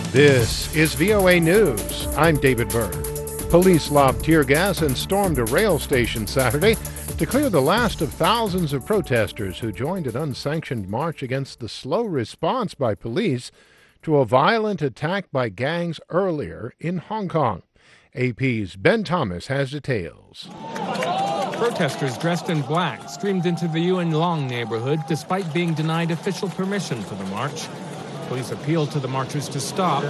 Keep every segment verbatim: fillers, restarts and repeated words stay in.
This is V O A News. I'm David Byrd. Police lobbed tear gas and stormed a rail station Saturday to clear the last of thousands of protesters who joined an unsanctioned march against the slow response by police to a violent attack by gangs earlier in Hong Kong. A P's Ben Thomas has details. Protesters dressed in black streamed into the Yuen Long neighborhood despite being denied official permission for the march. Police appealed to the marchers to stop,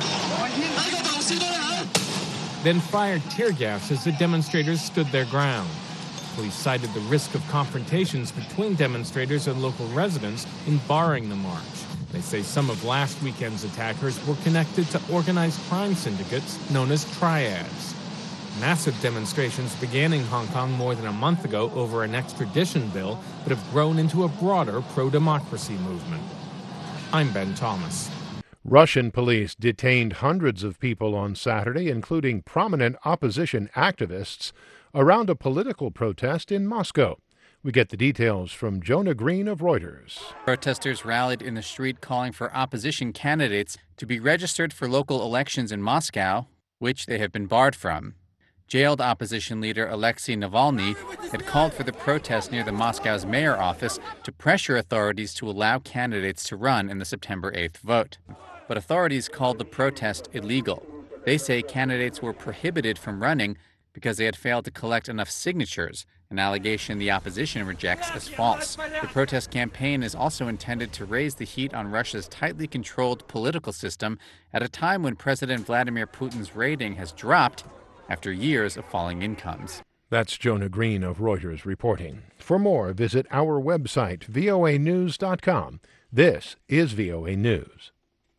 then fired tear gas as the demonstrators stood their ground. Police cited the risk of confrontations between demonstrators and local residents in barring the march. They say some of last weekend's attackers were connected to organized crime syndicates known as triads. Massive demonstrations began in Hong Kong more than a month ago over an extradition bill, but have grown into a broader pro-democracy movement. I'm Ben Thomas. Russian police detained hundreds of people on Saturday, including prominent opposition activists, around a political protest in Moscow. We get the details from Jonah Green of Reuters. Protesters rallied in the street calling for opposition candidates to be registered for local elections in Moscow, which they have been barred from. Jailed opposition leader Alexei Navalny had called for the protest near the Moscow's mayor office to pressure authorities to allow candidates to run in the September eighth vote. But authorities called the protest illegal. They say candidates were prohibited from running because they had failed to collect enough signatures, an allegation the opposition rejects as false. The protest campaign is also intended to raise the heat on Russia's tightly controlled political system at a time when President Vladimir Putin's rating has dropped after years of falling incomes. That's Jonah Green of Reuters reporting. For more, visit our website, V O A news dot com. This is V O A News.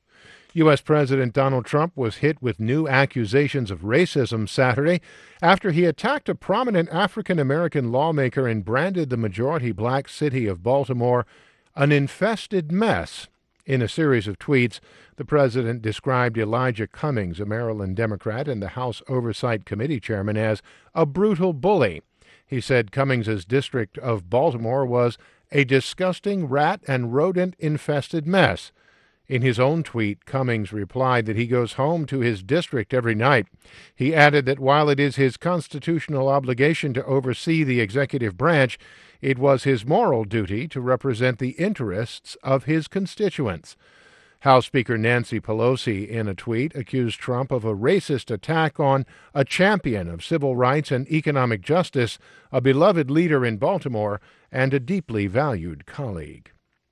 U S. President Donald Trump was hit with new accusations of racism Saturday after he attacked a prominent African-American lawmaker and branded the majority-black city of Baltimore an infested mess. In a series of tweets, the president described Elijah Cummings, a Maryland Democrat and the House Oversight Committee chairman, as a brutal bully. He said Cummings's district of Baltimore was a disgusting rat and rodent-infested mess. In his own tweet, Cummings replied that he goes home to his district every night. He added that while it is his constitutional obligation to oversee the executive branch, it was his moral duty to represent the interests of his constituents. House Speaker Nancy Pelosi, in a tweet, accused Trump of a racist attack on a champion of civil rights and economic justice, a beloved leader in Baltimore, and a deeply valued colleague.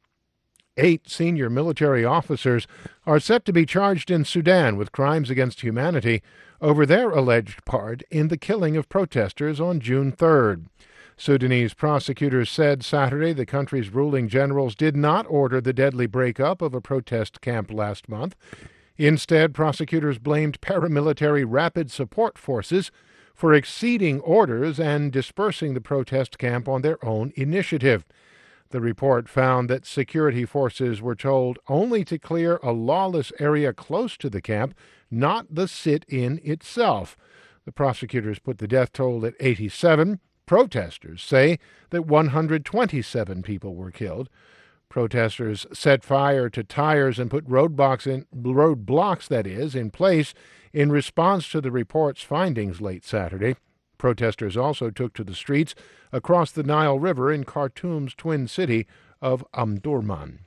Eight senior military officers are set to be charged in Sudan with crimes against humanity over their alleged part in the killing of protesters on June third. Sudanese prosecutors said Saturday the country's ruling generals did not order the deadly breakup of a protest camp last month. Instead, prosecutors blamed paramilitary rapid support forces for exceeding orders and dispersing the protest camp on their own initiative. The report found that security forces were told only to clear a lawless area close to the camp, not the sit-in itself. The prosecutors put the death toll at eighty-seven. Protesters say that one hundred twenty-seven people were killed. Protesters set fire to tires and put roadblocks in, roadblocks, that is, in place in response to the report's findings late Saturday. Protesters also took to the streets across the Nile River in Khartoum's twin city of Omdurman.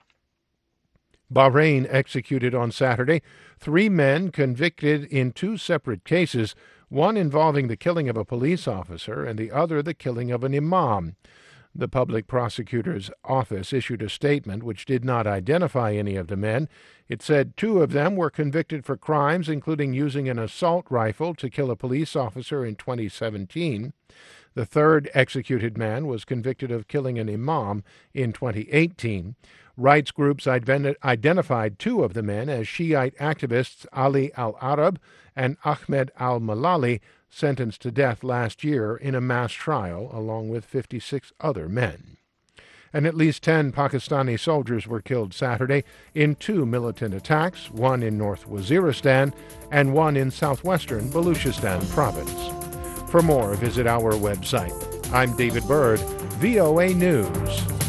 Bahrain executed on Saturday three men convicted in two separate cases, one involving the killing of a police officer and the other the killing of an imam. The public prosecutor's office issued a statement which did not identify any of the men. It said two of them were convicted for crimes including using an assault rifle to kill a police officer in twenty seventeen. The third executed man was convicted of killing an imam in twenty eighteen. Rights groups ident- identified two of the men as Shiite activists Ali al-Arab and Ahmed al-Malali, sentenced to death last year in a mass trial, along with fifty-six other men. And at least ten Pakistani soldiers were killed Saturday in two militant attacks, one in North Waziristan and one in southwestern Baluchistan province. For more, visit our website. I'm David Byrd, V O A News.